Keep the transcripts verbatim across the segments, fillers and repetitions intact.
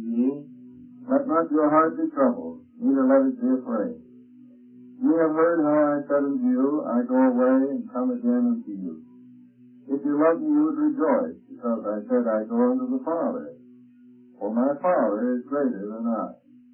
ye, let not your heart be troubled, neither let it be afraid. Ye have heard how I said unto you, I go away and come again unto you. If you love me, you would rejoice, because I said, I go unto the Father. For my Father is greater than I.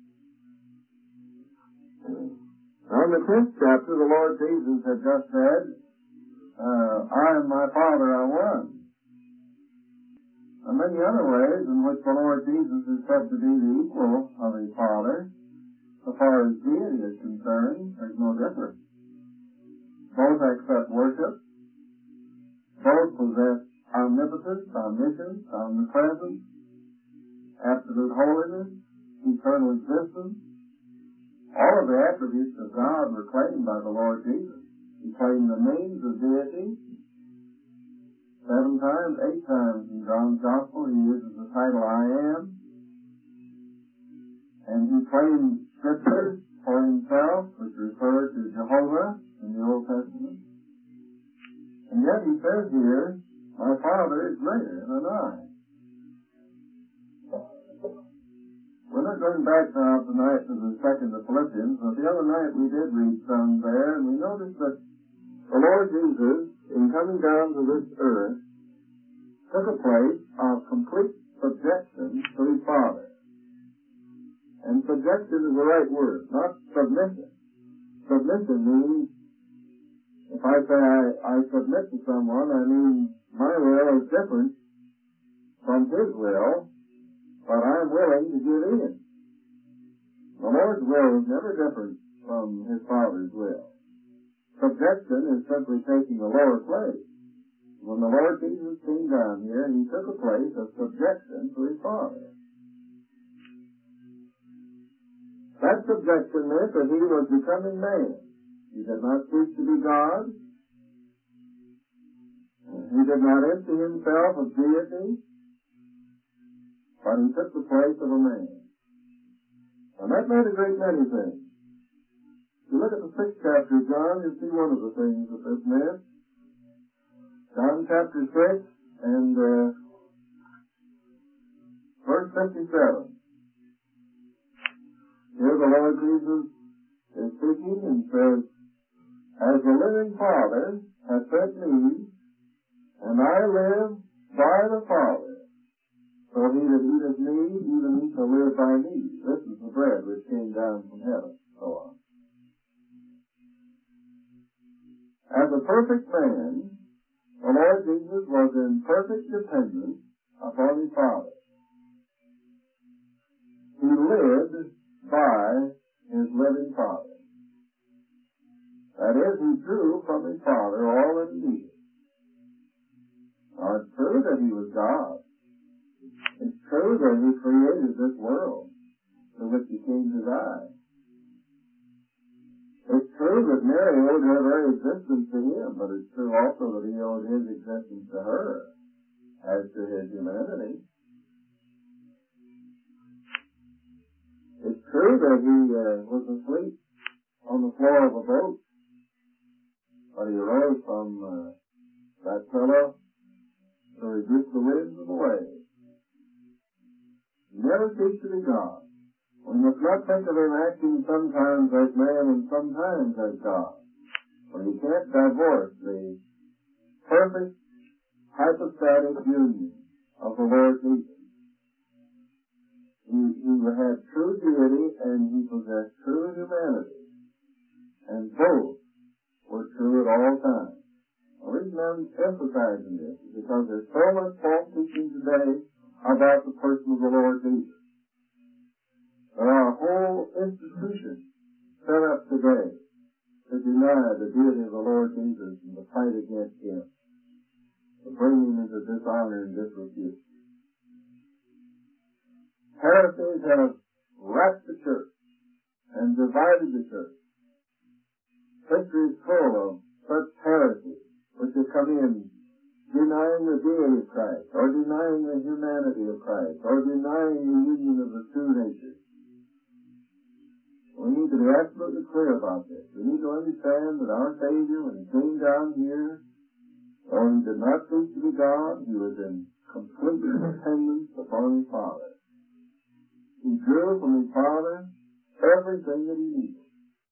Now in the tenth chapter, the Lord Jesus had just said, uh, I and my Father are one. And many other ways in which the Lord Jesus is said to be the equal of his Father, as far as deity is concerned, there's no difference. Both accept worship. Both possess omnipotence, omniscience, omnipresence, absolute holiness, eternal existence. All of the attributes of God were claimed by the Lord Jesus. He claimed the names of deity. Seven times, eight times in John's Gospel, he uses the title I am. And he claimed scriptures for himself, which refer to Jehovah in the Old Testament. And yet he says here, my Father is greater than I. We're not going back now tonight to the second of Philippians, but the other night we did read some there, and we noticed that the Lord Jesus, in coming down to this earth, took a place of complete subjection to his Father. And subjection is the right word, not submission. Submission means, if I say I, I submit to someone, I mean my will is different from his will, but I'm willing to give in. The Lord's will is never different from his Father's will. Subjection is simply taking a lower place. When the Lord Jesus came down here, he took a place of subjection to his Father. That subjection meant that he was becoming man. He did not seek to be God. He did not empty himself of deity, but he took the place of a man. And that made a great many things. If you look at the sixth chapter of John, you'll see one of the things that this meant. John chapter six and uh, verse fifty-seven. Here the Lord Jesus is speaking and says, as the living Father hath sent me, and I live by the Father, so he that eateth me, even he shall live by me. This is the bread which came down from heaven, so on. As a perfect man, the Lord Jesus was in perfect dependence upon his Father. He lived by his living Father. That is, he drew from his Father all that he needed. Now, it's true that he was God. It's true that he created this world to which he came to die. It's true that Mary owed her very existence to him, but it's true also that he owed his existence to her as to his humanity. It's true that he uh, was asleep on the floor of a boat, but he arose from uh, that pillow to rebuke the winds and the waves. He never ceased to be God. We must not think of him acting sometimes as man and sometimes as God. For you can't divorce the perfect hypostatic union of the Lord Jesus. He, he had true deity and he possessed true humanity. And both were true at all times. The reason I'm emphasizing this is because there's so much false teaching today about the person of the Lord Jesus. There are whole institutions set up today to deny the deity of the Lord Jesus and to fight against him, to bring him into dishonor and disrepute. Heresies have wrapped the church and divided the church. History is full of such heresies which have come in denying the deity of Christ, or denying the humanity of Christ, or denying the union of the two natures. We need to be absolutely clear about this. We need to understand that our Savior, when he came down here, though he did not seek to be God, he was in complete dependence upon his Father. he drew from his Father everything that he needed.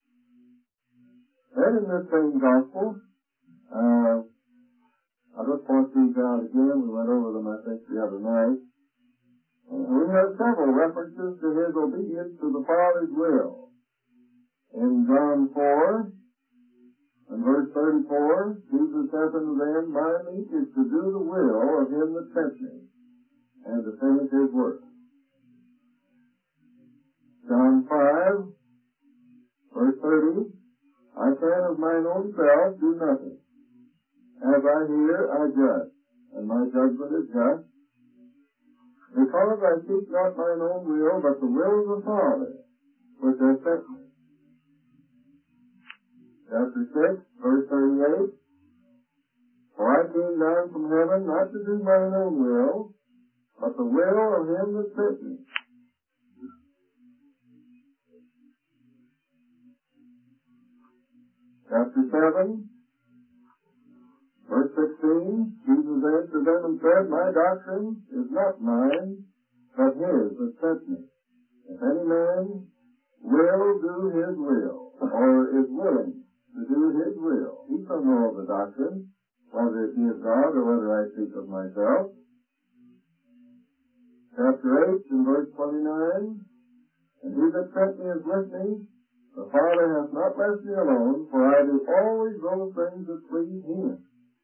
Then in this same gospel, uh, I'll just point these out again. We went over them, I think, the other night. Uh, we have several references to his obedience to the Father's will. In John four, in verse thirty-four, Jesus says unto them, My meat is to do the will of him that sent me, and to finish his work. John five, verse thirty, I can of mine own self do nothing. As I hear, I judge, and my judgment is just, because I seek not mine own will, but the will of the Father, which hath sent me. Chapter six, verse thirty-eight, For I came down from heaven not to do mine own will, but the will of him that sent me. Chapter seven, verse sixteen, Jesus answered them and said, My doctrine is not mine, but his that sent me. If any man will do his will, or is willing to do his will, he shall know of the doctrine, whether it be of God or whether I speak of myself. Chapter eight and verse twenty-nine, And he that sent me is with me. The Father hath not left me alone, for I do always those things that please him.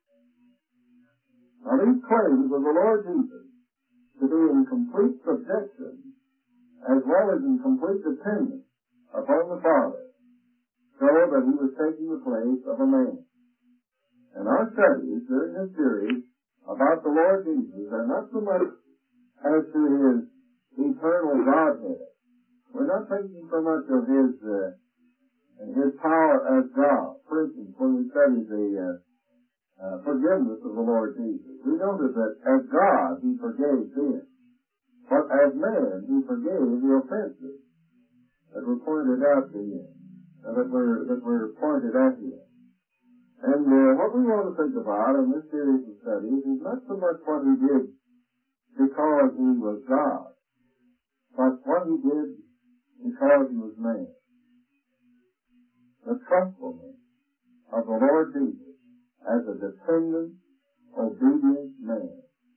Now these claims of the Lord Jesus to be in complete subjection as well as in complete dependence upon the Father show that he was taking the place of a man. And our studies during this series about the Lord Jesus are not so much as to his eternal Godhead. We're not thinking so much of his uh, his power as God. For instance, when we study the uh, uh, forgiveness of the Lord Jesus, we noted that as God he forgave sin, but as man he forgave the offenses that were pointed out to him, uh, that were that were pointed at him. And uh, what we want to think about in this series of studies is not so much what he did because he was God, but what he did because he was man. The trustfulness of the Lord Jesus as a dependent, obedient man.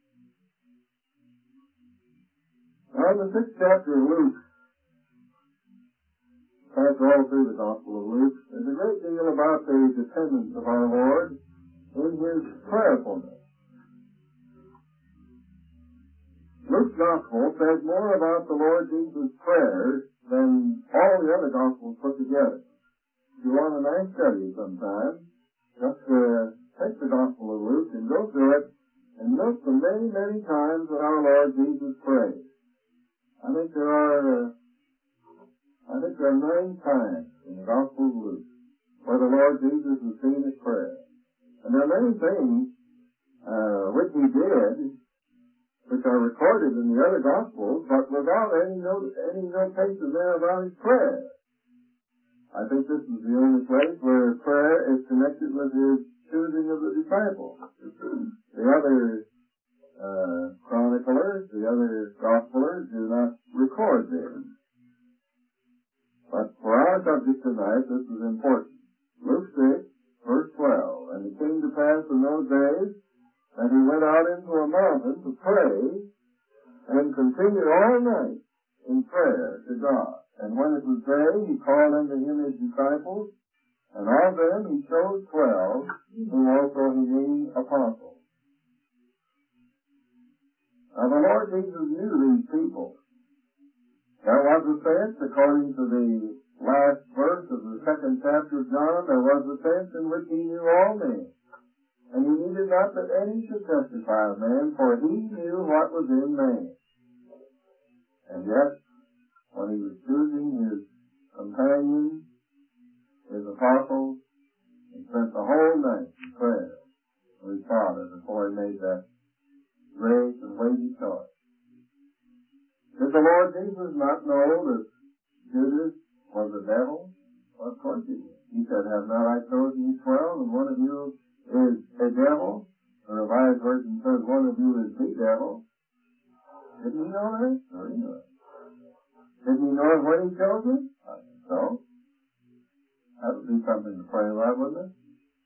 Now in the sixth chapter of Luke, passed all through the Gospel of Luke, there's a great deal about the dependence of our Lord in his prayerfulness. Luke's Gospel says more about the Lord Jesus' prayers than all the other Gospels put together. If you want a nice study sometime, just uh, take the Gospel of Luke and go through it and note the many, many times that our Lord Jesus prayed. I think there are, uh, I think there are nine times in the Gospel of Luke where the Lord Jesus is seen as prayer. And there are many things uh, which he did, which are recorded in the other Gospels, but without any note, any notation there about his prayer. I think this is the only place where prayer is connected with his choosing of the disciples. The other uh, chroniclers, the other gospelers do not record this. But for our subject tonight, this is important. Luke six, verse twelve, And it came to pass in those days that he went out into a mountain to pray and continued all night in prayer to God. And when it was day, he called unto him his disciples, and of them he chose twelve, whom also he named apostles. Now the Lord Jesus knew these people. There was a sense, according to the last verse of the second chapter of John, there was a sense in which he knew all men. And he needed not that any should testify of man, for he knew what was in man. And yet, when he was choosing his companions, his apostles, he spent the whole night in prayer with his Father before he made that great and weighty choice. Did the Lord Jesus not know that Judas was the devil? Well, of course he did. He said, Have not I chosen you twelve, and one of you is a devil? The Revised Version says one of you is the devil. Didn't he know that? No, he knew it. know it when he chose you? I think so. That would be something to pray about, wouldn't it?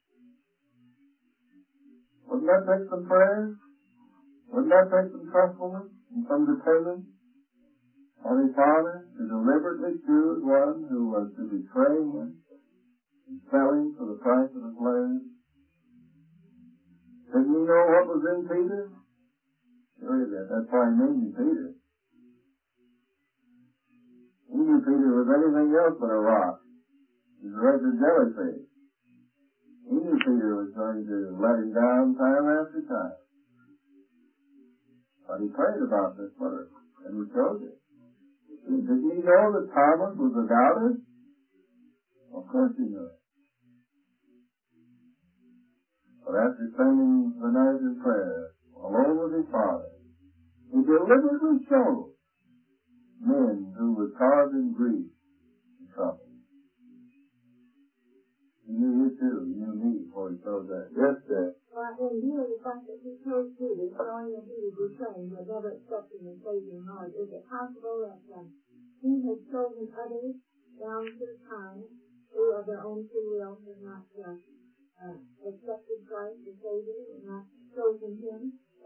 Wouldn't that take some prayer? Wouldn't that take some trustfulness and some dependence on his Father to deliberately choose one who was to betray him and sell him for the price of his land? Didn't he know what was in Peter? Sure he did. That's why he named him Peter. He knew Peter was anything else but a rock. He was a regular jellyfish. He knew Peter was going to let him down time after time. But he prayed about this first, and he chose it. Didn't he know that Thomas was a doubter? Of course he knew it. But after spending the night in prayer, alone with his Father, he deliberately chose men who would cause him grief and trouble. He knew you too. He knew me before he chose that. Yes, sir. Well, in view of the fact that he chose Judas, knowing that he would betray him, but never accepting the Savior and Lord, is it possible that um, he has chosen others down through time who, of their own free will, have not uh, uh, accepted Christ the Savior and not chosen him?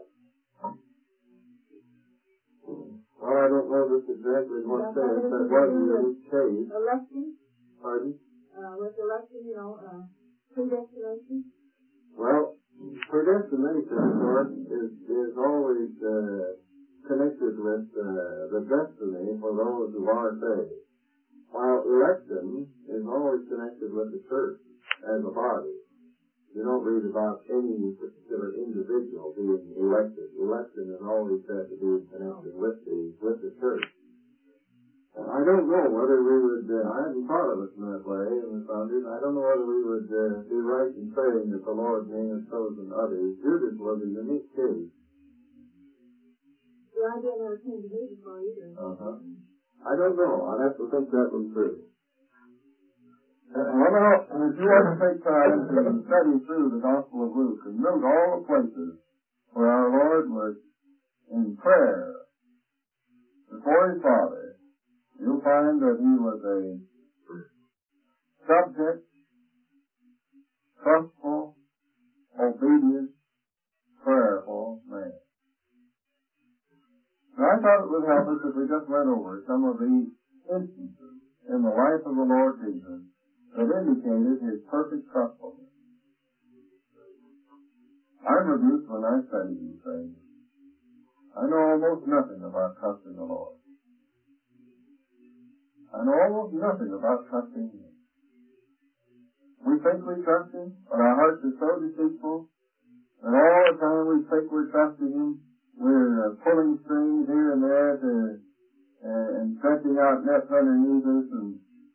Well, I don't know this exactly what says, but what he was saved. Election? Pardon? Uh, with election, you know, uh, predestination? Well, predestination, of course, is, is always uh, connected with uh, the destiny for those who are saved. While election is always connected with the church as a body. You don't read about any particular individual being elected. Election is always said to be connected with the with the church. And I don't know whether we would, uh, I hadn't thought of it in that way in the Founders. I don't know whether we would uh, be right in saying that the Lord may have chosen others. Judas was a unique case. The idea never came to me before either. Uh-huh. I don't know. I'd have to think that one through. Uh, well, now, if you want to take time to study through the Gospel of Luke and note all the places where our Lord was in prayer before his Father, you'll find that he was a subject, trustful, obedient, prayerful man. Now, I thought it would help us if we just went over some of these instances in the life of the Lord Jesus that indicated his perfect trustfulness. I'm rebuked when I study these things. I know almost nothing about trusting the Lord. I know almost nothing about trusting him. We think we trust him, but our hearts are so deceitful that all the time we think we're trusting him, we're uh, pulling strings here and there to, uh, and stretching out nets underneath us, and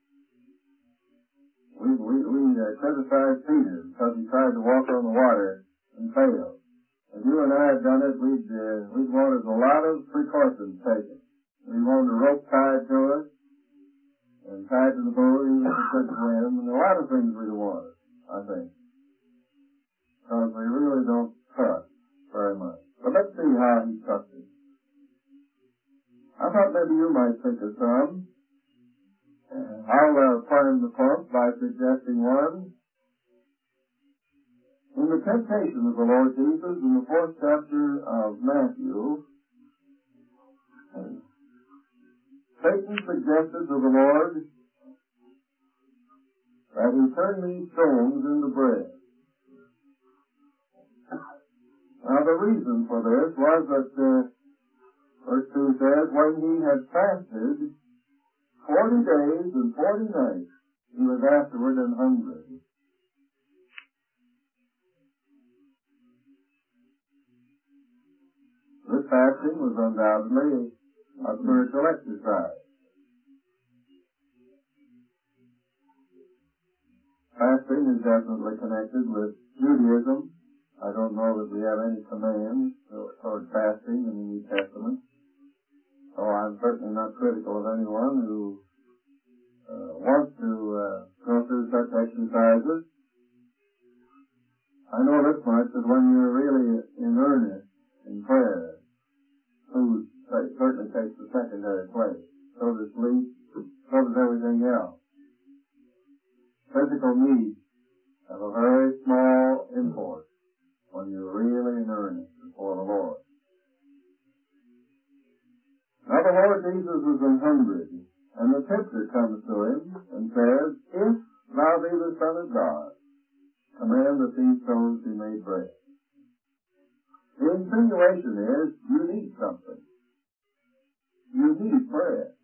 we we, we uh, criticize Peter because he tried to walk on the water and failed. If you and I had done it, we'd uh, we'd wanted a lot of precautions taken. We wanted a rope tied to us and tied to the boat even if it couldn't swim, and a lot of things we'd wanted, I think, because we really don't trust very much. But let's see how he trusted. I thought maybe you might think of some. I'll uh, prime the pump by suggesting one. In the temptation of the Lord Jesus in the fourth chapter of Matthew, Satan suggested to the Lord that he turn these stones into bread. Now the reason for this was that uh, verse two says, when he had fasted forty days and forty nights, he was afterward and hungry. This fasting was undoubtedly a spiritual exercise. Fasting is definitely connected with Judaism. I don't know that we have any commands toward fasting in the New Testament. So I'm certainly not critical of anyone who uh, wants to uh, go through such exercises. I know this much, that when you're really in earnest in prayer, food certainly takes the secondary place. so does sleep, so does everything else. Physical needs have a very small import when you're really in earnest before the Lord. Now the Lord Jesus was an hungry, and the tempter comes to him and says, "If thou be the Son of God, command that these stones be made bread." The insinuation is, you need something. You need bread.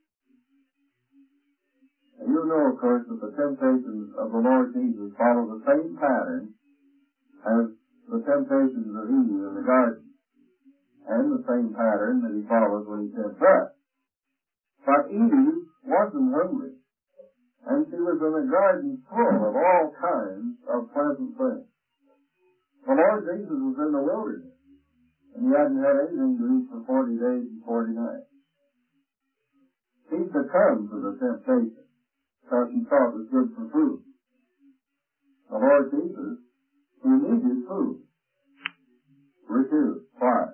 And you know, of course, that the temptations of the Lord Jesus follow the same pattern as the temptations of Eve in the garden, and the same pattern that he follows when he tempts us. But Eve wasn't hungry, and she was in a garden full of all kinds of pleasant things. The Lord Jesus was in the wilderness, and he hadn't had anything to eat for forty days and forty nights. He succumbed to the temptation, because he thought it was good for food. The Lord Jesus, who needed food, refused. Why?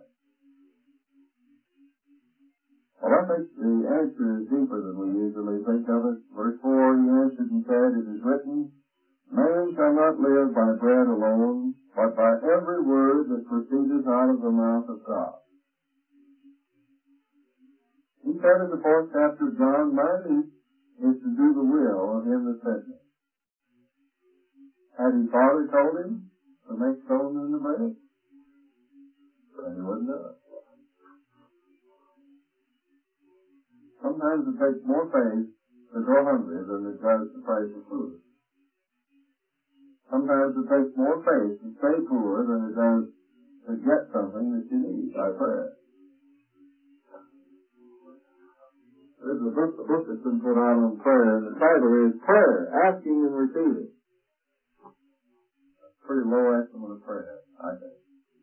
Well, I think the answer is deeper than we usually think of it. Verse four, he answered and said, "It is written, Man shall not live by bread alone, but by every word that proceedeth out of the mouth of God." He said in the fourth chapter of John, "My meat is to do the will of him that sent me." Had his father told him to make stones into bread? Then he wouldn't do it. Sometimes it takes more faith to go hungry than it does to pray for food. Sometimes it takes more faith to stay poor than it does to get something that you need by prayer. There's a book, a book that's been put out on prayer, and the title is Prayer, Asking and Receiving. That's a pretty low estimate of prayer, I think.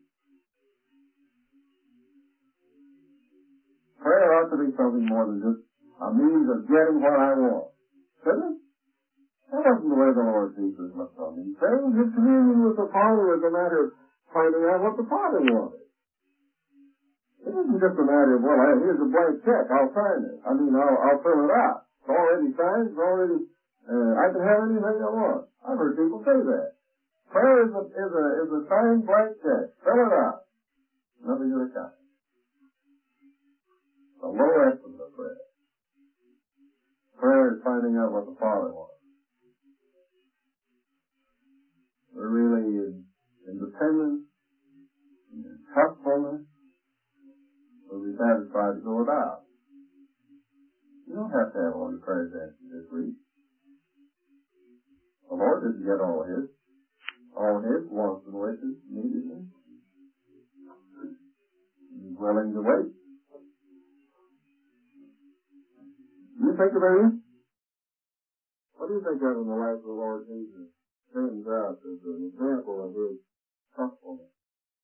Prayer ought to be something more than just a means of getting what I want. Shouldn't it? That wasn't the way the Lord Jesus looked on these things. His communion with the Father was a matter of finding out what the Father wanted. It isn't just a matter of, well, here's a blank check, I'll sign it. I mean, I'll, I'll fill it out. It's already signed, it's already, uh, I can have anything I want. I've heard people say that. Prayer is a, is a, is a signed blank check. Fill it out. Nothing to account. A low estimate of prayer. Prayer is finding out what the Father wants. We're really in independence, in trustfulness. We'll be satisfied to go without. You don't have to have all your prayers answered this week. The Lord didn't get all his. All his wants and wishes immediately. He's willing to wait. Do you think of anything? What do you think of in the life of the Lord Jesus? Stands out as an example of his trustfulness.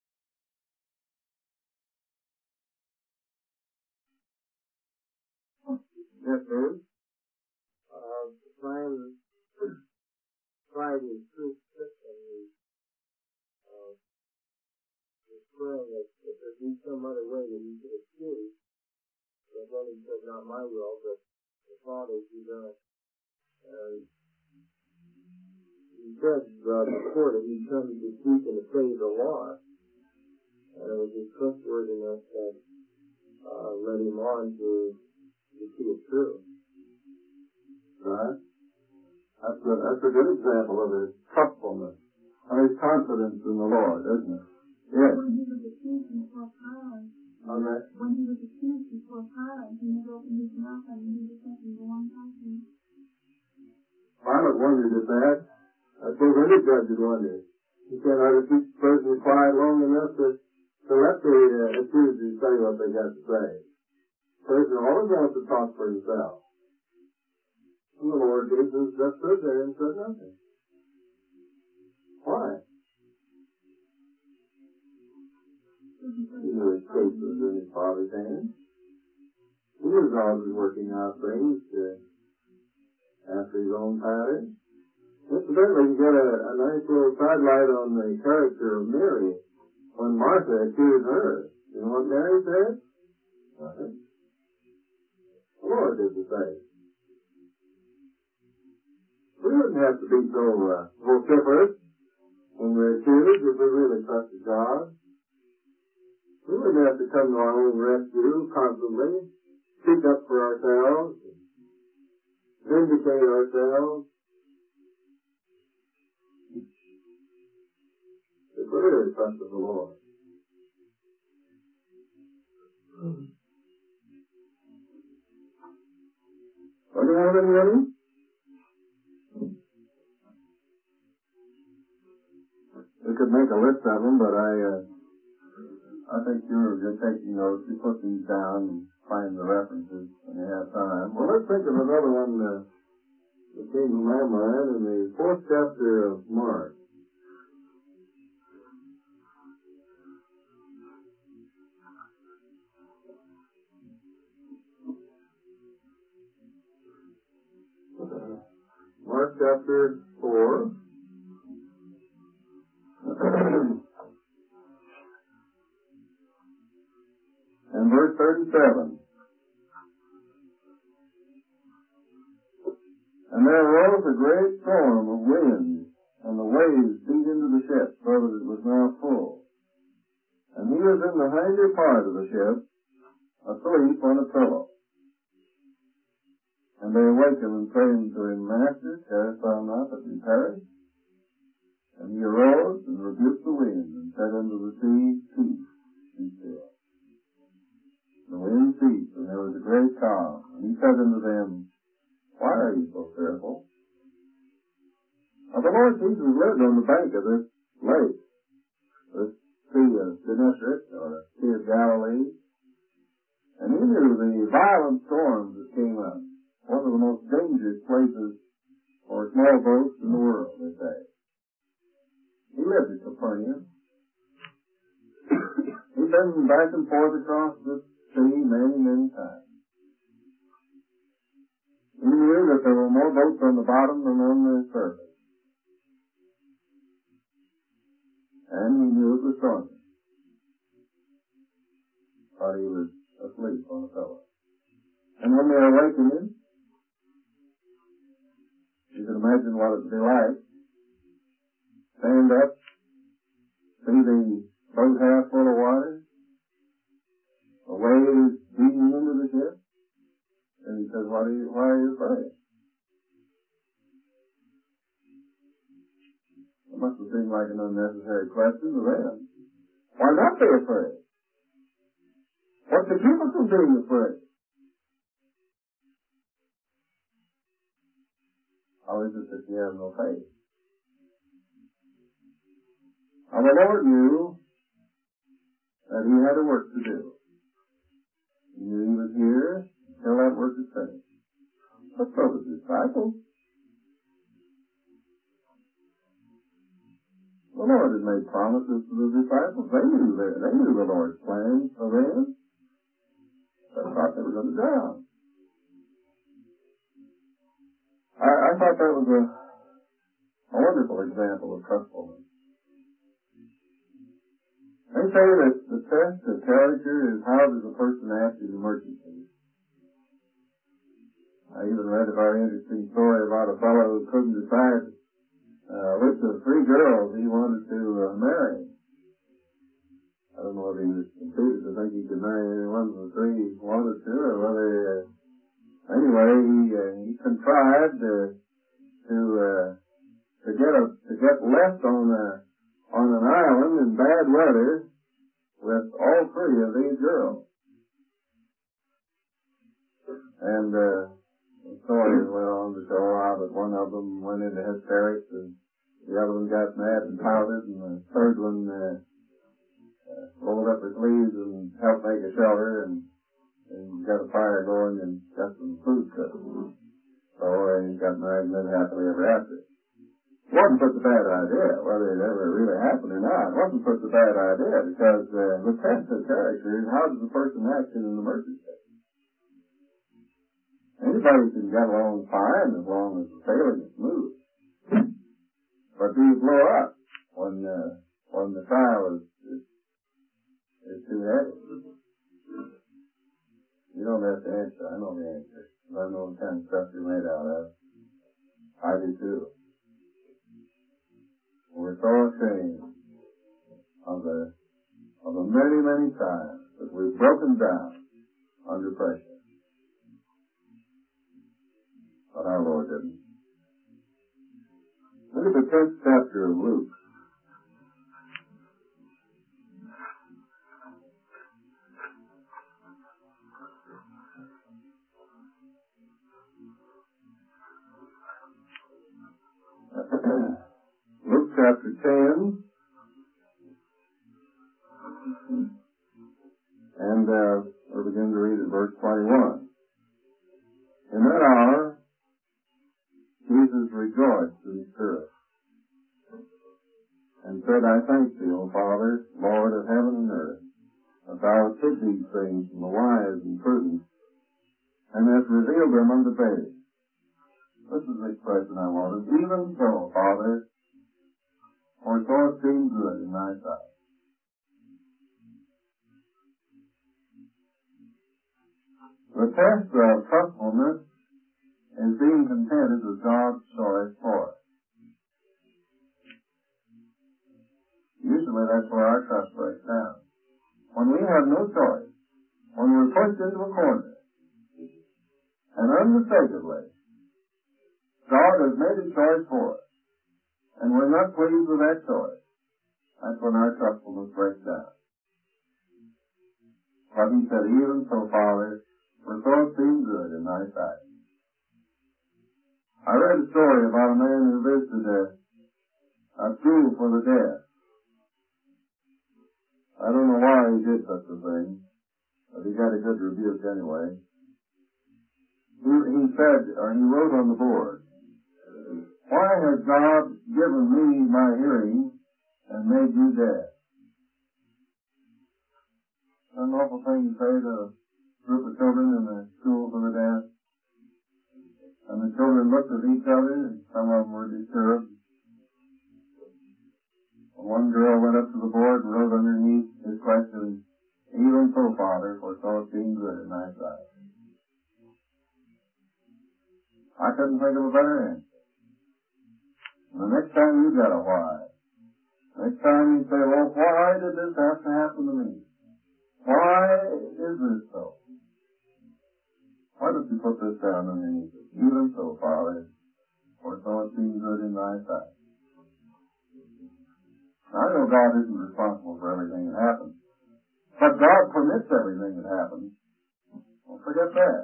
Yes, sir. Uh, Brian tried his truth system. He uh, was praying that if there be some other way that he could escape, but then he said, "Not my will, but the Father's be done." And he said uh, before that he'd come to seek and to save the lost. And it was his trustworthiness that uh, led him on to, to see it through. Right? That's a, that's a good example of his trustfulness, of his confidence in the Lord, isn't it? Yes. When he was accused before Pilate, On that? when he was accused before Pilate, he never opened his mouth and he was thinking the one person. Pilate wondered at that. I suppose any judge would wonder. He said, "I just keep the person quiet long enough to, to let the uh, accusers say what they got to say." The person always wants to talk for himself. And the Lord Jesus just stood there and said nothing. Why? He knew his case was in his Father's hands. He knew God was working out things uh, after his own pattern. Incidentally, you get a, a nice little sidelight on the character of Mary when Martha accused her. You know what Mary said? Nothing. The Lord did the same. We wouldn't have to be so uh, vociferous when we're accused if we really trusted God. We wouldn't have to come to our own rescue constantly, speak up for ourselves, vindicate ourselves. If we really trusted the Lord. Are you have any ready? We could make a list of them, but I, uh, I think you're just taking notes. You put these down and find the references when you have time. Well, let's think of another one uh, that came to my mind in the fourth chapter of Mark. Mark chapter four. And verse thirty-seven. And there arose a great storm of wind, and the waves beat into the ship, so that it was now full. And he was in the hinder part of the ship, asleep on a pillow. And they awake him and say unto him, Master, carest thou not that we perish? And he arose and rebuked the wind, and said unto the sea, Peace, be still. The wind ceased, and there was a great calm. And he said unto them, Why are you so fearful? Now the Lord Jesus lived on the bank of this lake, this Sea of Gennesaret, or Sea of Galilee. And he knew the violent storms that came up. One of the most dangerous places for small boats in the world, they say. He lived at Capernaum. He'd been back and forth across the sea many, many times. He knew that there were more boats on the bottom than on the surface. And he knew it was storming. But he was asleep on a pillow. And when they awakened him, you can imagine what it would be like. Stand up, see the boat half full of water, the waves beating into the ship, and he says, what are you, why are you afraid? It must have seemed like an unnecessary question to them. Why not be afraid? What could keep us from being afraid? How is it that you have no faith? Now the Lord knew that he had a work to do. He knew he was here until that work is finished. But so did the disciples. The Lord had made promises to the disciples. They knew that. They knew the Lord's plans for them. They thought they were going to drown. I, I thought that was a, a wonderful example of trustfulness. They say that the test of character is how does a person act in emergencies. I even read a very interesting story about a fellow who couldn't decide uh, which of the three girls he wanted to uh, marry. I don't know whether he was conceited to think he could marry any one of the three he wanted to, or whether, uh, anyway, he, uh, he contrived uh, to uh, to get a to get left on a on an island in bad weather with all three of these girls. And uh, the story went on to show how that one of them went into hysterics, and the other one got mad and pouted, and the third one uh, uh, rolled up her sleeves and helped make a shelter and, and got a fire going and got some food cooked. So uh, he got married and lived happily ever after. It wasn't such a bad idea, whether it ever really happened or not. It wasn't such a bad idea, because uh, the test of character is how does a person act in an emergency. Anybody can get along fine as long as the sailing is smooth. But do you blow up when uh, when the trial is, is, is too heavy? You don't have to answer. I know the answer. I know what kind of stuff you're made out of. I do too. We're so ashamed of the, of the many, many times that we've broken down under pressure. But our Lord didn't. Look at the tenth chapter of Luke. Luke chapter ten, and uh, we'll begin to read at verse twenty-one. In that hour, Jesus rejoiced in spirit, and said, I thank thee, O Father, Lord of heaven and earth, that thou hast hid these things from the wise and prudent, and hast revealed them unto babes. This is the expression I wanted. Even so, Father, for so it seemed good in thy sight. The test of trustfulness is being contented with God's choice for us. Usually that's where our trust breaks down. When we have no choice, when we're pushed into a corner, and unmistakably, God has made a choice for us, and we're not pleased with that choice, that's when our trustfulness breaks down. But he said, even so, Father, for so it seemed good in thy sight. I read a story about a man who visited a, a school for the deaf. I don't know why he did such a thing, but he got a good rebuke anyway. He, he said, or he wrote on the board, why has God given me my hearing and made you deaf? An awful thing to say to a group of children in the school for the deaf. And the children looked at each other, and some of them were disturbed. One girl went up to the board and wrote underneath his question, even so, Father, for so it seemed good in thy sight. I couldn't think of a better answer. And the next time you got a why, next time you say, well, why did this have to happen to me? Why is this so? Why don't you put this down underneath it? Even so, Father, for so it seems good in thy sight. I know God isn't responsible for everything that happens, but God permits everything that happens. Don't forget that.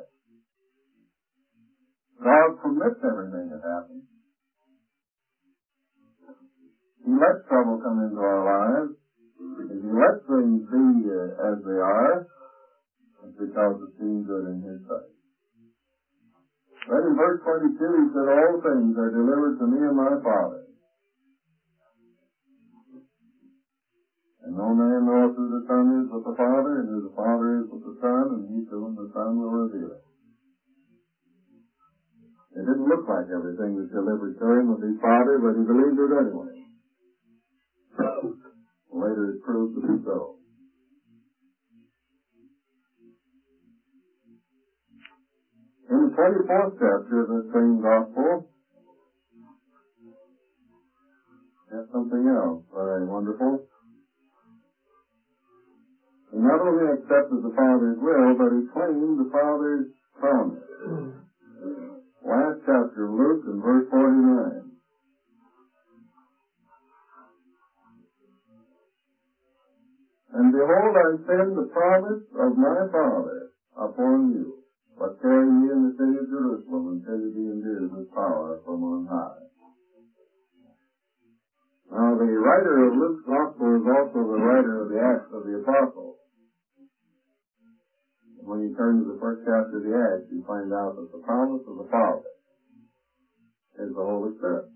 God permits everything that happens. He lets trouble come into our lives. If He lets things be uh, as they are, it's because it seems good in His sight. Then in verse twenty-two, he said, all things are delivered to me and my Father. And no man knoweth who the Son is but the Father, and who the Father is but the Son, and he to whom the Son will reveal it. It didn't look like everything was delivered to him of his Father, but he believed it anyway. Later it proved to be so. In the twenty-fourth chapter of the same gospel, there's something else very wonderful. He not only accepted the Father's will, but he claimed the Father's promise. Last chapter of Luke and verse forty-nine. And behold, I send the promise of my Father upon you. But tarry ye in the city of Jerusalem until ye be endued with power from on high. Now the writer of Luke's Gospel is also the writer of the Acts of the Apostles. And when you turn to the first chapter of the Acts, you find out that the promise of the Father is the Holy Spirit.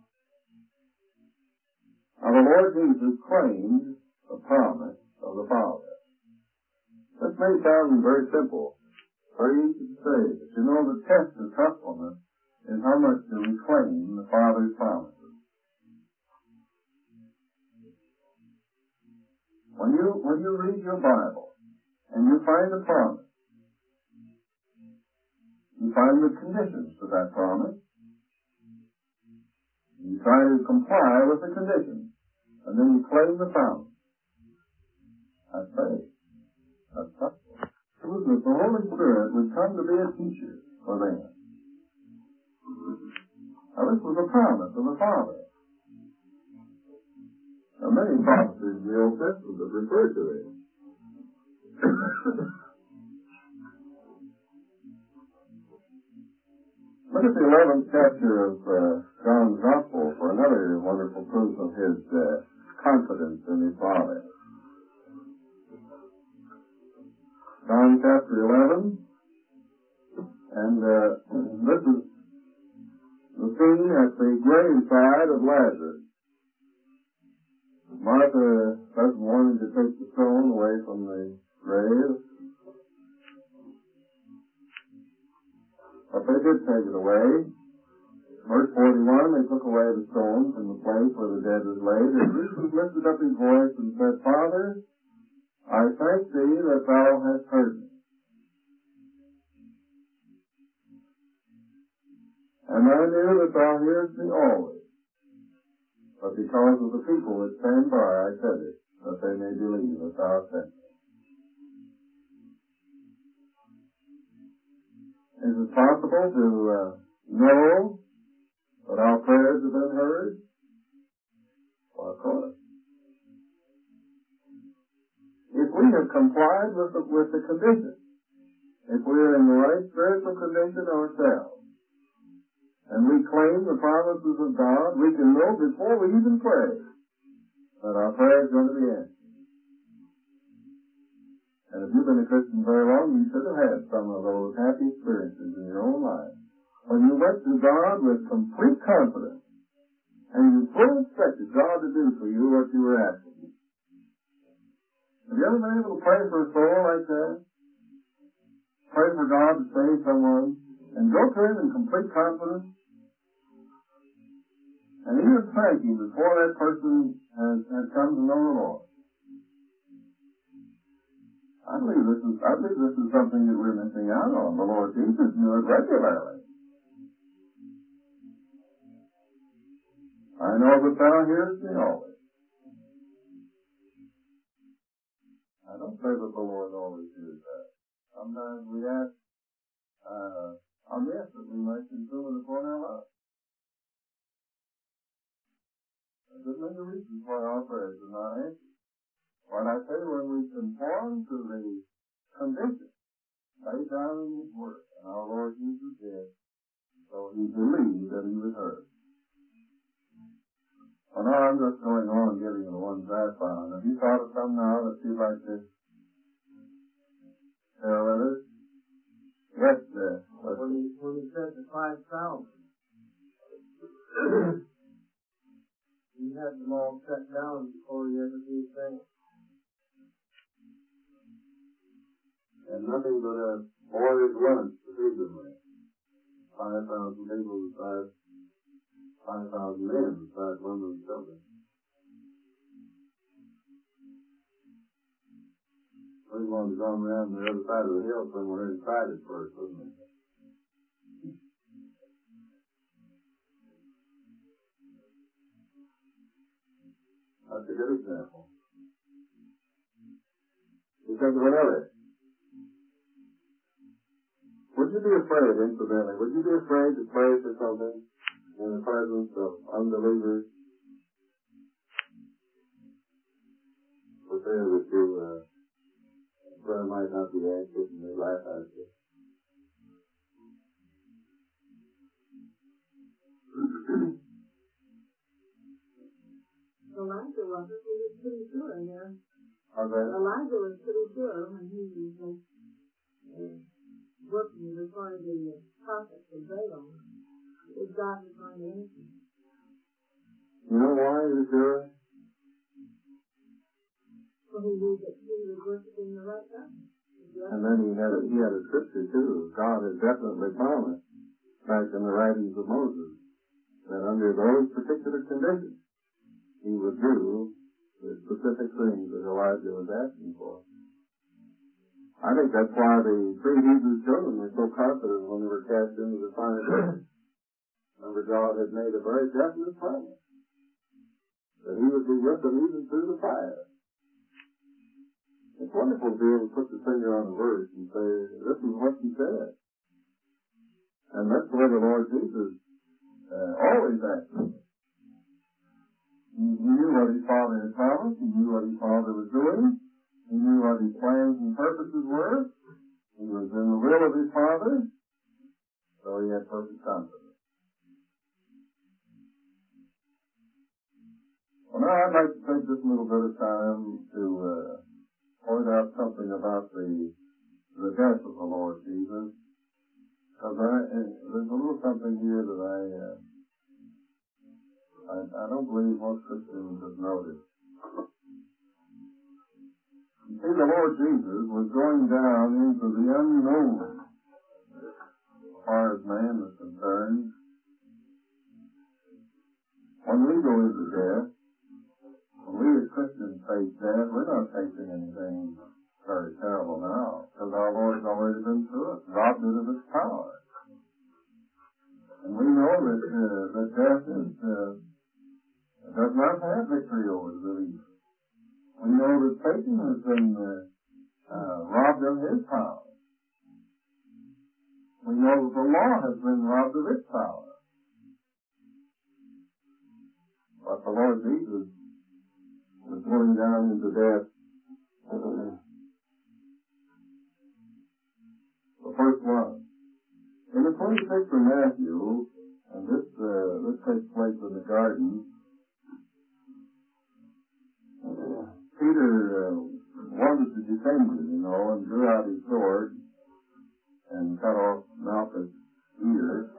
Now the Lord Jesus claimed the promise of the Father. This may sound very simple, very easy to say, but you know the test of trustfulness is how much do we claim the Father's promises. When you, when you read your Bible and you find a promise, you find the conditions to that promise. You try to comply with the conditions, and then you claim the promise. That's faith. That's gospel. It was that the Holy Spirit would come to be a teacher for them. Now, this was a promise of the Father. Now, many prophecies in the Old Testament have referred to it. Look at the eleventh chapter of uh, John's Gospel for another wonderful proof of his uh, confidence in his Father. John chapter eleven, and uh, this is the scene at the graveside of Lazarus. Martha doesn't want him to take the stone away from the grave, but they did take it away. Verse forty-one, they took away the stone from the place where the dead was laid, and Jesus lifted up his voice and said, Father, I thank thee that thou hast heard me. And I knew that thou hearest me always. But because of the people that stand by, I said it, that they may believe that thou hast sent me. Is it possible to uh, know that our prayers have been heard? Well, of course. If we have complied with the, with the condition, if we are in the right spiritual condition ourselves, and we claim the promises of God, we can know before we even pray that our prayer is going to be answered. And if you've been a Christian very long, you should have had some of those happy experiences in your own life, when you went to God with complete confidence, and you fully expected God to do for you what you were asking. Have you ever been able to pray for a soul like that? Pray for God to save someone, and go to Him in complete confidence, and even thank Him before that person has, has come to know the Lord. I believe this is, I believe this is something that we're missing out on. The Lord Jesus knew it regularly. I know that thou hearest me always. I don't say that the Lord always hears that. Sometimes we ask, uh, on this that we might consider the upon our lives. There's many reasons why our prayers are not answered. But I say when we conform to the condition laid down in His Word, and our Lord Jesus did, so He believed that He was heard. Well, now I'm just going on giving you the ones I found. Have you thought of some now that you'd like to share with us? Yes, sir. When he, when he said the five thousand, he had them all set down before he ever did that. And nothing but a boy's lunch to feed them with. Five thousand people besides five thousand men besides women and children. We wanted to go around the other side of the hill somewhere inside it first, wasn't we? That's a good example. You think of another. Would you be afraid, incidentally, would you be afraid to pray for something in the presence of unbelievers? For fear that you, uh, prayer might not be answered and they laugh at you. Elijah wasn't. He was pretty sure in there. Okay. Elijah was pretty sure when he was uh, uh, working before the uh, prophets of Baal that God was going to answer. You know why he was sure? Well, he knew that he was worshiping the right God. And then he had a, he had a scripture too. God had definitely promised back in the writings of Moses that under those particular conditions he would do the specific things that Elijah was asking for. I think that's why the three Hebrew children were so confident when they were cast into the fire pit. Remember, God had made a very definite promise that He would be with them even through the fire. It's wonderful to be able to put the finger on a verse and say, this is what He said. And that's the way the Lord Jesus uh, always acted. He knew what His Father had promised. He knew what His Father was doing. He knew what His plans and purposes were. He was in the will of His Father. So He had perfect confidence. Well, now I'd like to take just a little bit of time to uh, point out something about the the death of the Lord Jesus. Because uh, there's a little something here that I, uh, I I don't believe most Christians have noticed. You see, the Lord Jesus was going down into the unknown as far as man is concerned. When we go into death, when we as Christians face death, we're not facing anything very terrible now, because our Lord has already been through it, robbed it of its power. And we know that, uh, that death is, uh, does not have victory over the believer. We know that Satan has been uh, uh, robbed of his power. We know that the law has been robbed of its power. But the Lord Jesus was going down into death. The first one. In the twenty-sixth of Matthew, and this uh, this takes place in the garden, uh, Peter uh, wanted to defend him, you know, and drew out his sword and cut off Malchus' ear.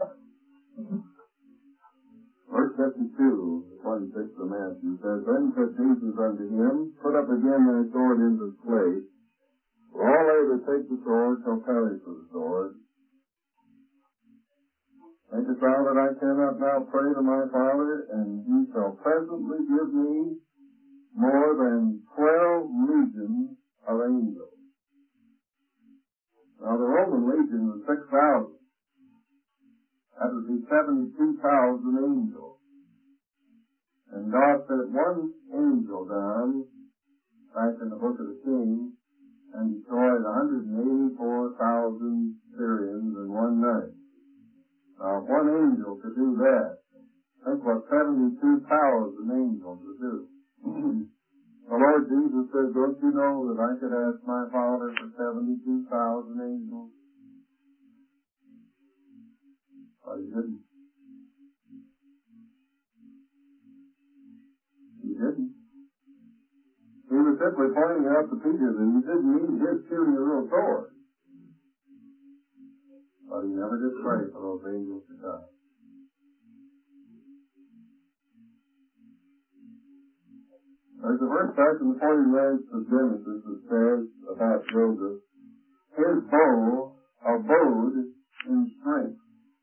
Verse fifty-two, the twenty-sixth of Matthew says, Then said Jesus unto him, Put up again thy sword into its place. For all they that take the sword shall perish with the sword. Thinkest thou that I cannot now pray to my Father, and He shall presently give me more than twelve legions of angels? Now the Roman legion was six thousand. That would be seventy-two thousand angels. And God sent one angel down, back in the book of the Kings, and destroyed one hundred eighty-four thousand Syrians in one night. Now, if one angel could do that, think what seventy-two thousand angels would do. The Lord Jesus said, don't you know that I could ask my Father for seventy-two thousand angels? But He didn't. He didn't. He was simply pointing out to Peter that He didn't need his puny little sword. But He never did pray for those angels to die. There's a verse back in the forty-ninth of Genesis that says about Joseph, his bow abode in strength.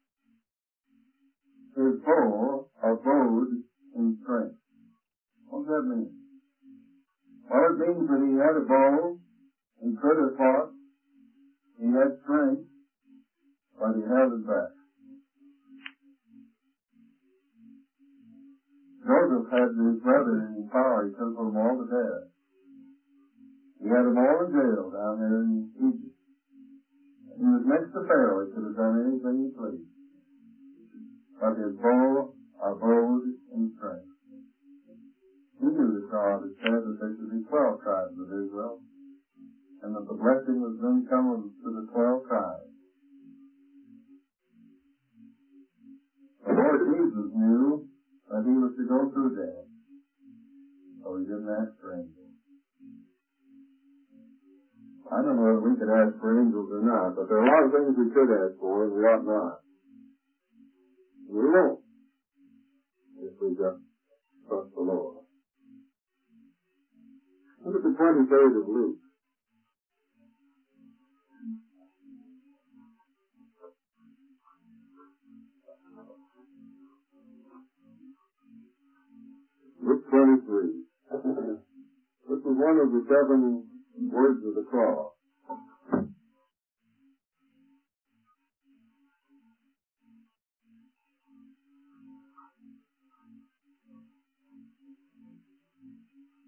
His bow abode in strength. What does that mean? Well, it means that he had a bow, he could have fought, he had strength, but he held it back. Joseph had his brother in his power. He took them all to death. He had them all in jail down there in Egypt. He was next to Pharaoh. He could have done anything he pleased. But his bow abode in strength. He knew that God had said that there should be twelve tribes of Israel, and that the blessing was going to come to the twelve tribes. The Lord Jesus knew that He was to go through death, so He didn't ask for angels. I don't know if we could ask for angels or not, but there are a lot of things we could ask for and we ought not. We won't, if we just trust the Lord. Look at the twenty-third of Luke. Luke twenty-three. This is one of the seven words of the cross.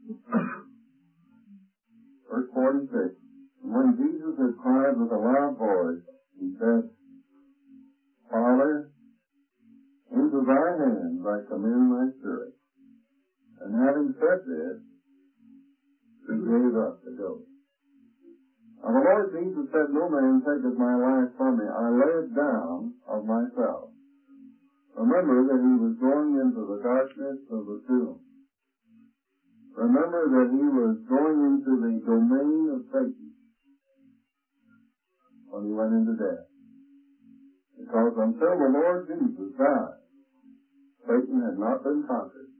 Verse forty-six. When Jesus had cried with a loud voice, he said, Father, into thy hands I commend my spirit. And having said this, he gave up the ghost. Now the Lord Jesus said, No man taketh my life from me. I lay it down of myself. Remember that he was going into the darkness of the tomb. Remember that he was going into the domain of Satan when he went into death. Because until the Lord Jesus died, Satan had not been conquered.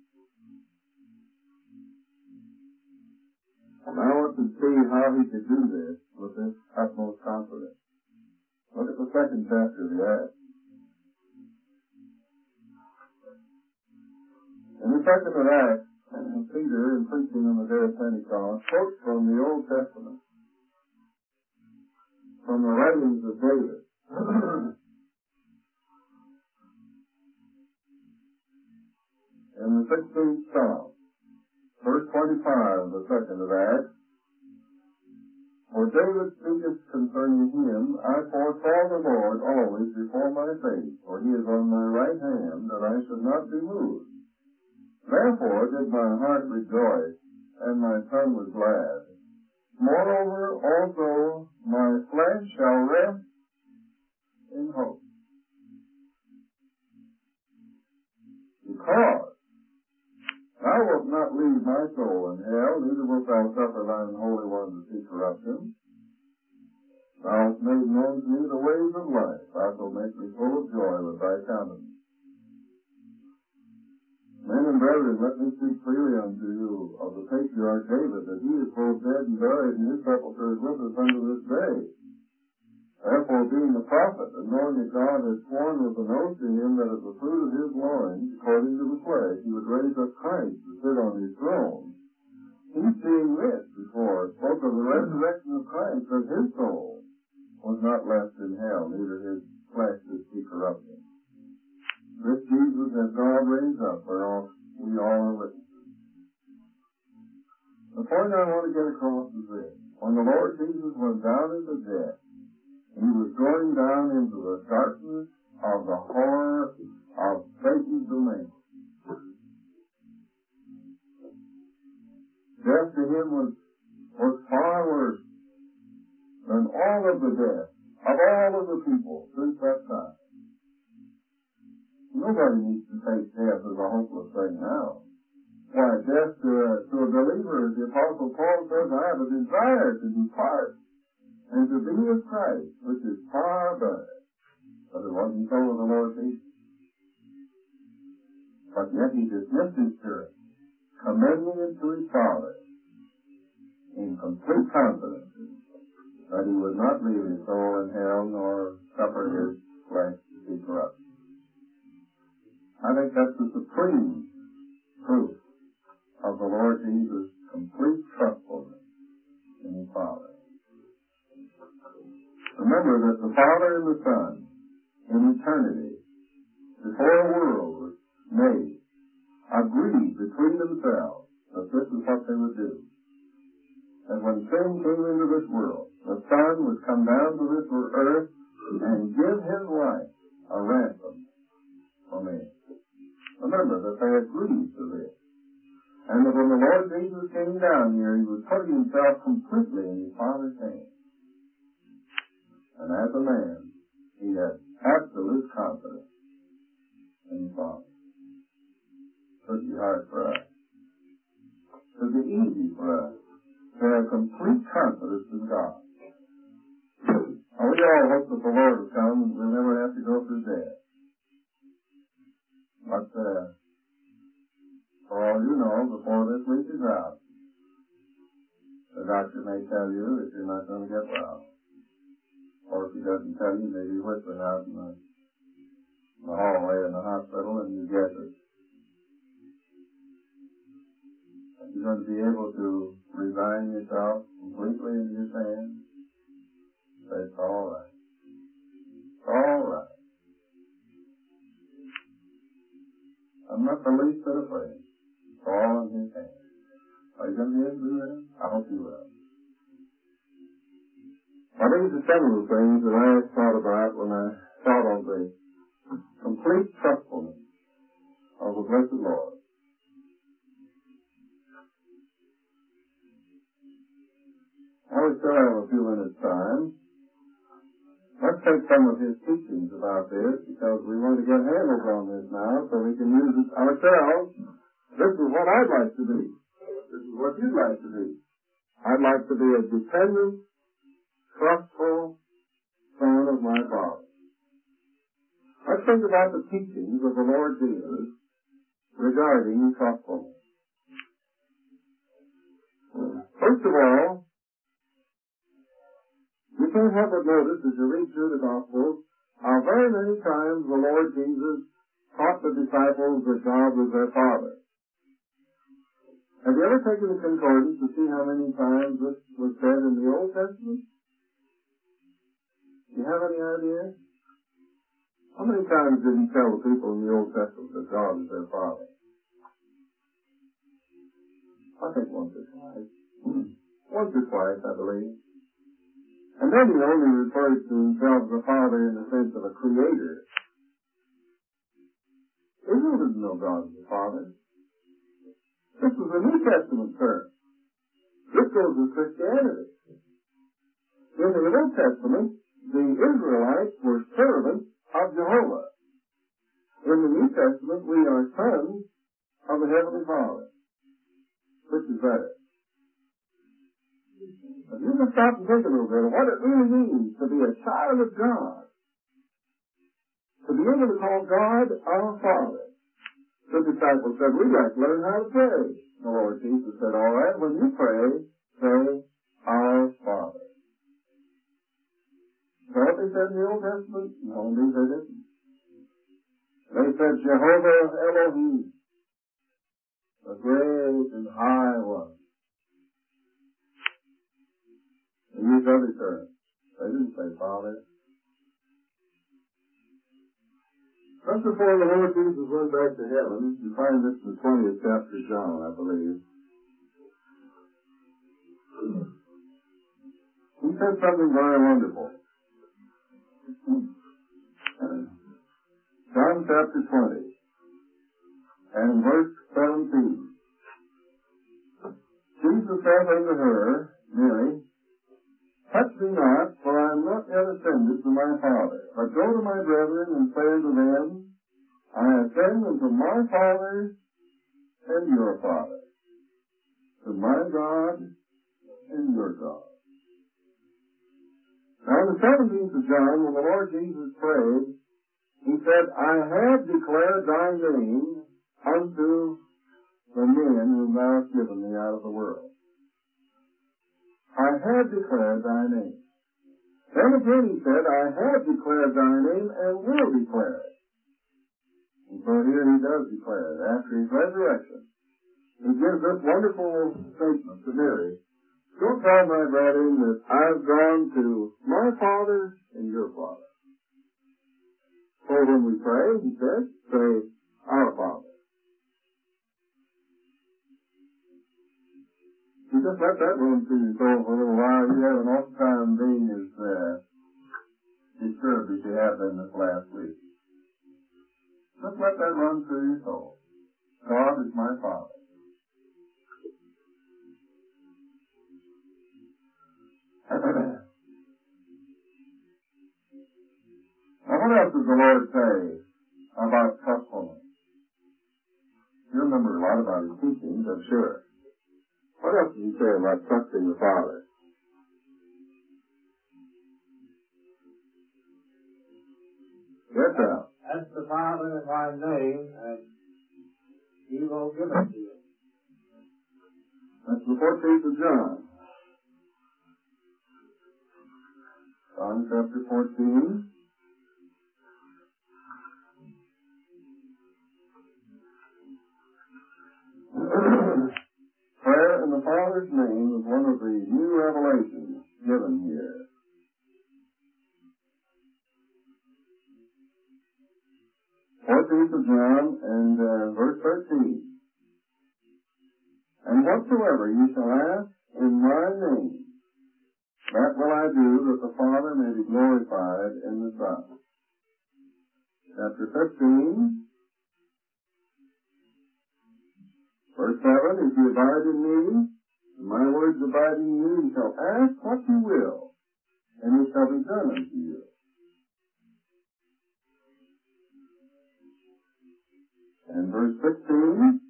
And I want to see how he could do this with this utmost confidence. Look at the second chapter of the Acts. In the second of Acts, Peter, in preaching on the day of Pentecost, quotes from the Old Testament, from the writings of David. In the sixteenth Psalm, verse twenty-five of the second of Acts, For David speaketh concerning him, I foresaw the Lord always before my face, for he is on my right hand, that I should not be moved. Therefore did my heart rejoice, and my tongue was glad. Moreover also my flesh shall rest in hope. Because thou wilt not leave my soul in hell, neither wilt thou suffer thine Holy One to see corruption. Thou hast made known to me the ways of life. Thou shalt make me full of joy with thy countenance. Men and brethren, let me speak freely unto you of the patriarch David, that he is both dead and buried, and his sepulchre is with us unto this day. Therefore, being a prophet, and knowing that God had sworn with an oath to him that of the fruit of his loins, according to the flesh, he would raise up Christ to sit on his throne, he, seeing this before, spoke of the resurrection of Christ, that his soul was not left in hell, neither his flesh did see corruption. This Jesus has God raised up, whereof we all are witnesses. The point I want to get across is this. When the Lord Jesus went down into death, he was going down into the darkness of the horror of Satan's domain. Death to him was, was far worse than all of the death of all of the people since that time. Nobody needs to face death as a hopeless thing now. Why, death to a, to a believer, as the Apostle Paul says, I have a desire to depart and to be with Christ, which is far better. But it wasn't so with the Lord Jesus. But yet he dismissed his spirit, commending it to his Father, in complete confidence that he would not leave his soul in hell, nor suffer his flesh to be corrupted. I think that's the supreme proof of the Lord Jesus' complete trustfulness in his Father. Remember that the Father and the Son, in eternity, before a world was made, agreed between themselves that this is what they would do. That when sin came into this world, the Son would come down to this earth and give his life a ransom for me. Remember that they agreed to this. And that when the Lord Jesus came down here, he was putting himself completely in his Father's hands. And as a man, he had absolute confidence in his Father. It should be hard for us. It should be easy for us to have complete confidence in God. Now, we all hope that the Lord will come and we'll never have to go through death. But, uh, for all you know, before this week is out, the doctor may tell you that you're not going to get well. Or if he doesn't tell you, maybe whispering out in the, in the hallway in the hospital, and you guess it. Are you going to be able to resign yourself completely into his hands? Say, it's all right. It's all right. I'm not the least bit afraid. It's all in his hands. Are you going to be able to do that? I hope you will. I think these are some of the things that I thought about when I thought of the complete trustfulness of the blessed Lord. I would still have a few minutes' time. Let's take some of his teachings about this, because we want to get handles on this now so we can use it ourselves. This is what I'd like to be. This is what you'd like to be. I'd like to be a dependent, trustful son of my Father. Let's think about the teachings of the Lord Jesus regarding trustfulness. First of all, you can't help but notice as you read through the Gospels how very many times the Lord Jesus taught the disciples that God was their Father. Have you ever taken the concordance to see how many times this was said in the Old Testament? Do you have any idea? How many times did he tell the people in the Old Testament that God is their Father? I think once or twice. Once or twice, I believe. And then he only referred to himself as a father in the sense of a creator. Israel didn't know God as a father. This was a New Testament term. This goes with Christianity. In the Old Testament, the Israelites were servants of Jehovah. In the New Testament, we are sons of the Heavenly Father. Which is better? If you can stop and think a little bit of what it really means to be a child of God, to be able to call God our Father. The disciples said, we'd like to learn how to pray. The Lord Jesus said, all right, when you pray, say, our Father. Is that what they said in the Old Testament? No, indeed they didn't. They said, Jehovah Elohim, the great and high one. They used other terms. They didn't say Father. Just before the Lord Jesus went back to heaven, you find this in the twentieth chapter of John, I believe. He said something very wonderful. John chapter twenty, and verse seventeen. Jesus said unto her, Mary, touch me not, for I am not yet ascended to my Father, but go to my brethren and say unto them, I ascend unto my Father and your Father, to my God and your God. Now in the seventeenth of John, when the Lord Jesus prayed, he said, I have declared thy name unto the men whom thou hast given me out of the world. I have declared thy name. Then again he said, I have declared thy name and will declare it. And so here he does declare it. After his resurrection, he gives this wonderful statement to Mary. Go tell my brethren that I've gone to my Father and your Father. So when we pray, he says, say, our Father. You just let that run through your soul for a little while. You have an awful time being as uh, disturbed as you have been this last week. Just let that run through your soul. God is my Father. Now what else does the Lord say about trustfulness? You remember a lot about his teachings, I'm sure. What else does he say about trusting the Father? Yes, sir. Ask the Father in my name, and he will give it to you. That's the fourteenth of John. John chapter fourteen. Prayer in the Father's name is one of the new revelations given here. fourteenth of John and uh, verse thirteen. And whatsoever ye shall ask in my name, that will I do, that the Father may be glorified in the Son. Chapter fifteen, verse seven, if you abide in me, and my words abide in you, you shall ask what you will, and it shall be done unto you. And verse sixteen,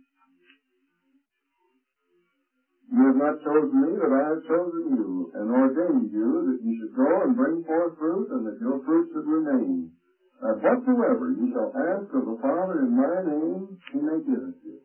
you have not chosen me, but I have chosen you, and ordained you that you should go and bring forth fruit, and that your fruit should remain. That whatsoever you shall ask of the Father in my name, he may give it you.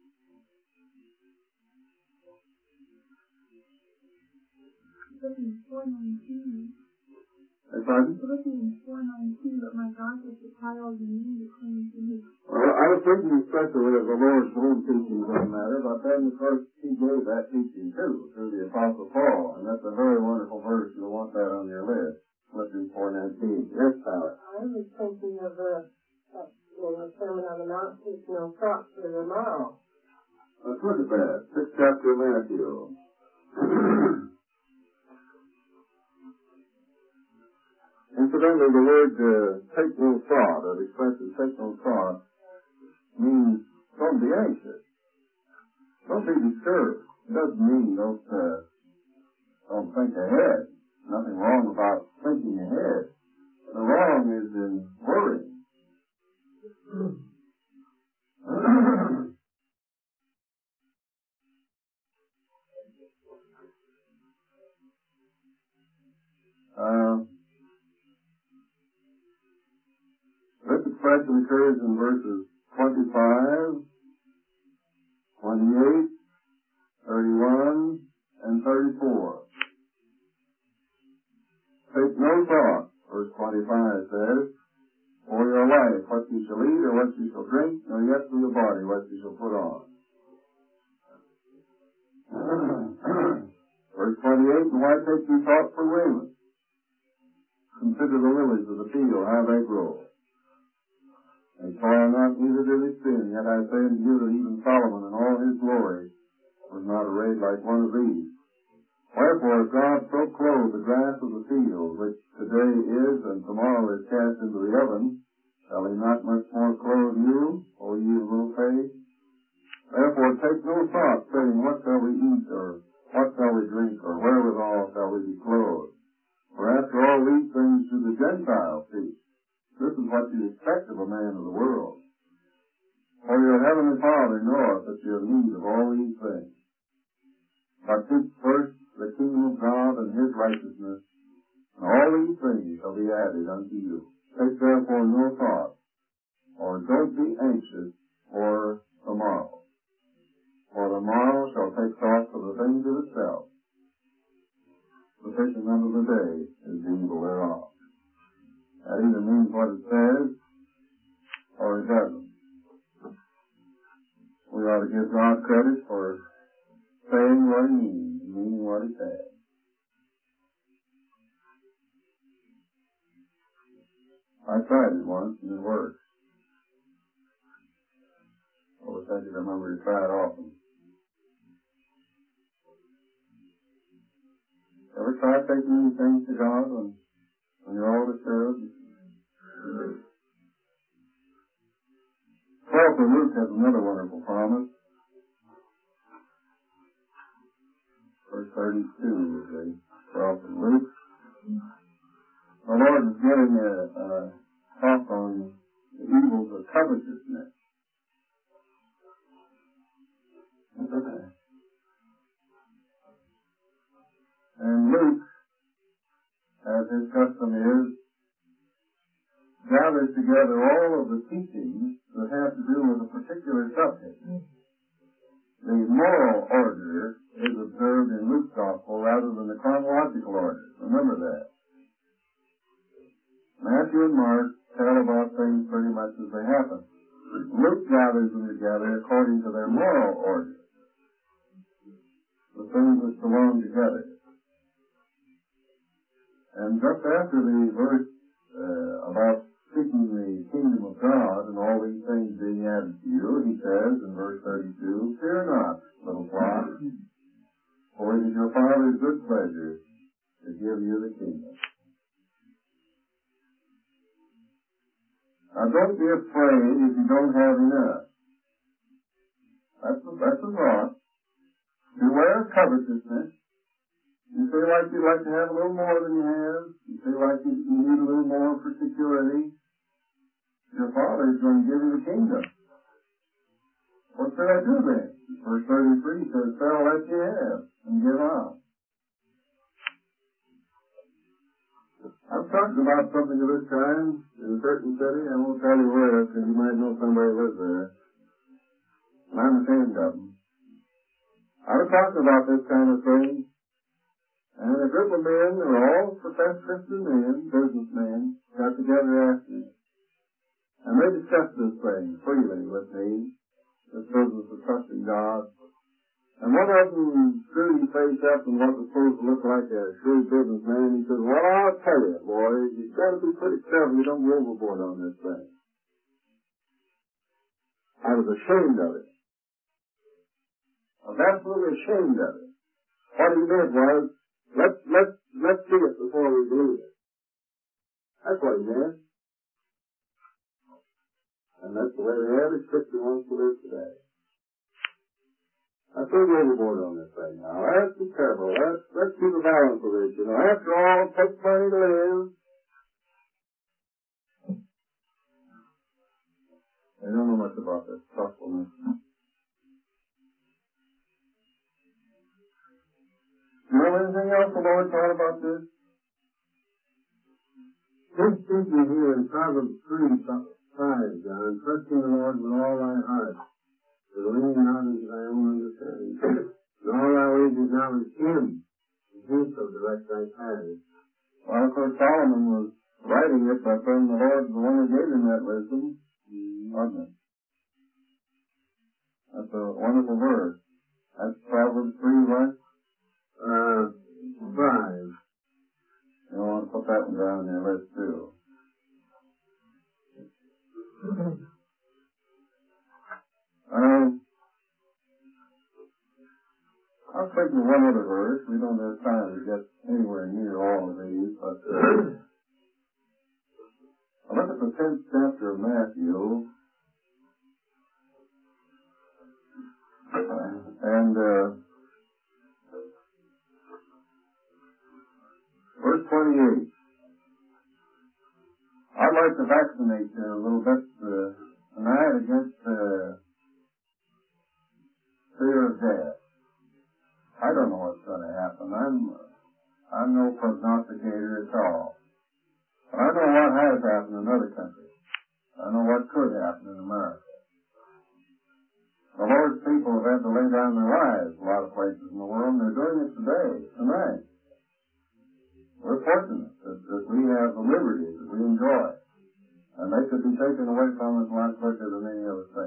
Philippians four nineteen. Pardon? Philippians four nineteen, but my God will supply all your need according to his. Well, I was thinking especially of the Lord's own teachings on the matter, but then, of course, he gave that teaching too, through the Apostle Paul, and that's a very wonderful verse. You'll want that on your list. Philippians four nineteen. Yes, Tyler? I was thinking of the, uh, in the Sermon on the Mount, take no thought for tomorrow. Let's look at that. Sixth chapter of Matthew. Incidentally, the word uh, take no thought, or the expression take no thought, means don't be anxious. Don't be disturbed. It doesn't mean don't, uh, don't think ahead. Nothing wrong about thinking ahead. The wrong is in worrying. uh, this expression occurs in verses twenty-five, twenty-eight, thirty-one, and thirty-four. Take no thought, verse twenty-five says, for your life, what you shall eat or what you shall drink, nor yet for your body, what you shall put on. Verse twenty-eight, and why take ye thought for raiment? Consider the lilies of the field, how they grow. They toil not, neither do they spin, yet I say unto you that even Solomon in all his glory was not arrayed like one of these. Wherefore, if God so clothe the grass of the field, which today is and tomorrow is cast into the oven, shall he not much more clothe you, O ye of little faith? Therefore take no thought, saying, what shall we eat, or what shall we drink, or wherewithal shall we be clothed? For after all these things do the Gentiles seek. This is what you expect of a man of the world. For your heavenly Father knoweth that you have need of all these things. But seek first the kingdom of God and his righteousness, and all these things shall be added unto you. Take therefore no thought, or don't be anxious for tomorrow. For tomorrow shall take thought for the things of itself. Sufficient unto the day is the evil thereof. That either means what it says, or it doesn't. We ought to give God credit for saying what he means, and meaning what he says. I tried it once, and it worked. I wish I could remember to try it often. Ever try taking these things to God when, when you're all disturbed? twelfth of Luke has another wonderful promise. Verse thirty-two is the twelfth of Luke. The Lord is giving a, a talk on the evils of covetousness. And Luke, as his custom is, gathers together all of the teachings that have to do with a particular subject. The moral order is observed in Luke's Gospel rather than the chronological order. Remember that. Matthew and Mark tell about things pretty much as they happen. Luke gathers them together according to their moral order, the things which belong together. And just after the verse uh, about seeking the kingdom of God and all these things being added to you, he says in verse thirty-two, fear not, little flock, for it is your Father's good pleasure to give you the kingdom. Now don't be afraid if you don't have enough. That's the, that's the thought. Beware of covetousness. You feel like you'd like to have a little more than you have. You feel like you, you need a little more for security. Your Father is going to give you the kingdom. What should I do then? Verse thirty-three says, sell that you have and give out. I'm talking about something of this kind in a certain city. I won't tell you where, because you might know somebody who lives there. And I'm ashamed of them. I was talking about this kind of thing, and a group of men, who are all professed Christian men, businessmen, got together after, and they discussed this thing freely with me, this business of trusting God. And one of them screwed his face up in what was supposed to look like a shrewd businessman. He said, well, I'll tell you, boy, you've got to be pretty careful you don't go overboard on this thing. I was ashamed of it. I was absolutely ashamed of it. What he meant was, let's, let's, let's see it before we believe it. That's what he meant. And that's the way the average Christian wants to live today. Let's go overboard on this thing now. Let's be careful. Let's, let's keep a balance of this. You know, after all, it takes money to live. I don't know much about this trustfulness. You know anything else the Lord thought about this? He's speaking here in Proverbs three, five, John, trusting the Lord with all thy heart, and lean not into thy own understanding. In all thy ways acknowledge him, and he shall direct thy paths. Well, of course, Solomon was writing it by saying the Lord is the one who gave him that wisdom, wasn't it? That's a wonderful verse. That's Proverbs three, what? Uh, five. You want to put that one down in your list, too. Um, I was thinking of one other verse. We don't have time to get anywhere near all of these, but uh, I look at the tenth chapter of Matthew, uh, and uh, verse twenty-eight. I'd like to vaccinate you a little bit uh, tonight against uh, fear of death. I don't know what's going to happen. I'm I'm no prognosticator at all. But I know what has happened in other countries. I know what could happen in America. The Lord's people have had to lay down their lives in a lot of places in the world, and they're doing it today, tonight. We're fortunate that, that we have the liberty that we enjoy. And they could be taken away from us a lot quicker than any other thing.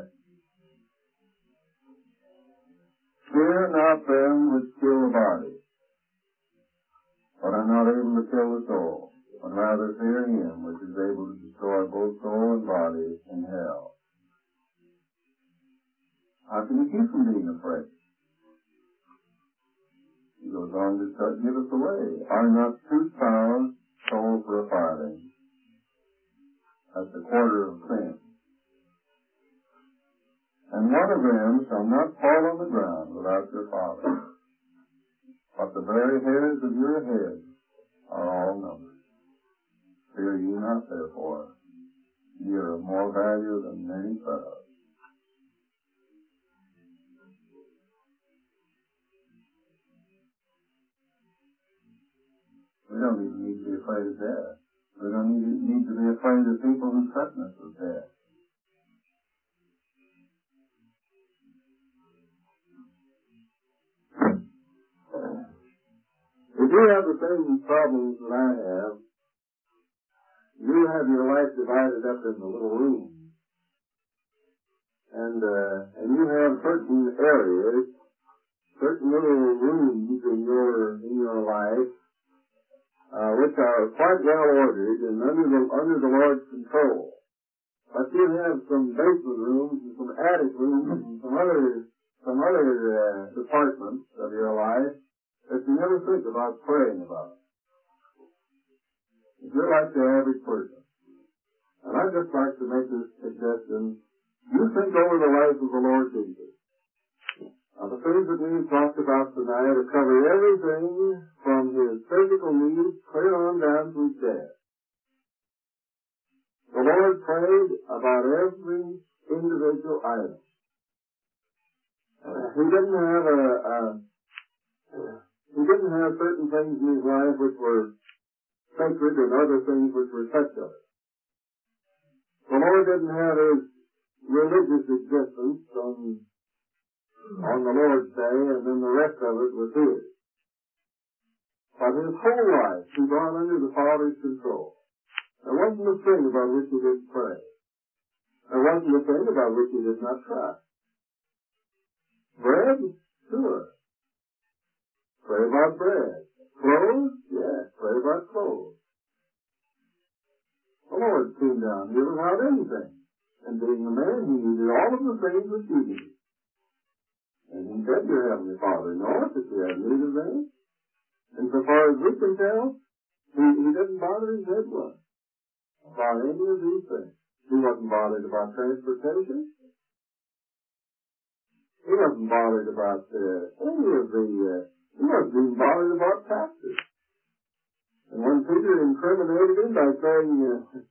Fear not them which kill the body, but are not able to kill the soul, but rather fear him which is able to destroy both soul and body in hell. How can you keep from being afraid? He goes on to give us away. Are not two sparrows sold for a farthing? That's a quarter of a cent. And one of them shall not fall on the ground without your Father. But the very hairs of your head are all numbered. Fear ye not, therefore. Ye are of more value than many sparrows. We don't even need to be afraid of death. We don't need, need to be afraid of people who threaten us with death. If you have the same problems that I have, you have your life divided up into little rooms. And, uh, and you have certain areas, certain little rooms in your, in your life, uh, which are quite well ordered and under the, under the Lord's control. But you have some basement rooms and some attic rooms and some other, some other uh, departments of your life that you never think about praying about. If you're like the average person, and I'd just like to make this suggestion, you think over the life of the Lord Jesus. Now, the things that we've talked about tonight will cover everything from his physical needs clear on down to his death. The Lord prayed about every individual item. Uh, he didn't have a, a he didn't have certain things in his life which were sacred and other things which were secular. The Lord didn't have his religious existence on on the Lord's Day, and then the rest of it was his. But his whole life he brought under the Father's control. There wasn't a thing about which he didn't pray. There wasn't a thing about which he did not trust. Bread? Sure. Pray about bread. Clothes? Yes, pray about clothes. The Lord came down here without anything. And being a man, he needed all of the things which you need. And he said, your Heavenly Father knows that you have need of them. And so far as we can tell, he, he didn't bother his head one about any of these things. He wasn't bothered about transportation. He wasn't bothered about uh, any of the, uh, he wasn't even bothered about taxes. And when Peter incriminated him by saying, uh,